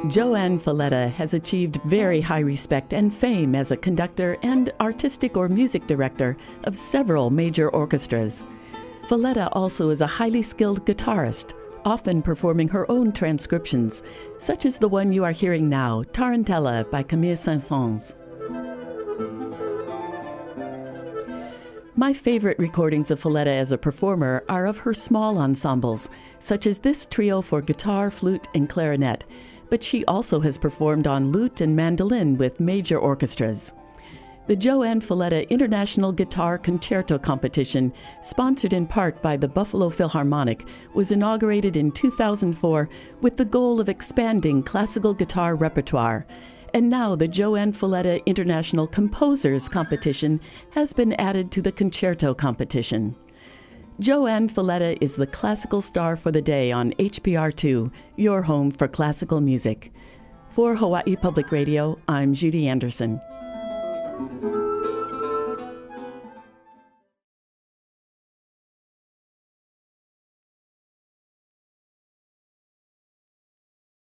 Joanne Falletta has achieved very high respect and fame as a conductor and artistic or music director of several major orchestras. Falletta also is a highly skilled guitarist, often performing her own transcriptions, such as the one you are hearing now, Tarantella by Camille Saint-Saëns. My favorite recordings of Falletta as a performer are of her small ensembles, such as this trio for guitar, flute, and clarinet, but she also has performed on lute and mandolin with major orchestras. The Joanne Falletta International Guitar Concerto Competition, sponsored in part by the Buffalo Philharmonic, was inaugurated in 2004 with the goal of expanding classical guitar repertoire. And now the Joanne Falletta International Composers Competition has been added to the Concerto Competition. Joanne Falletta is the classical star for the day on HPR2, your home for classical music. For Hawaii Public Radio, I'm Judy Anderson.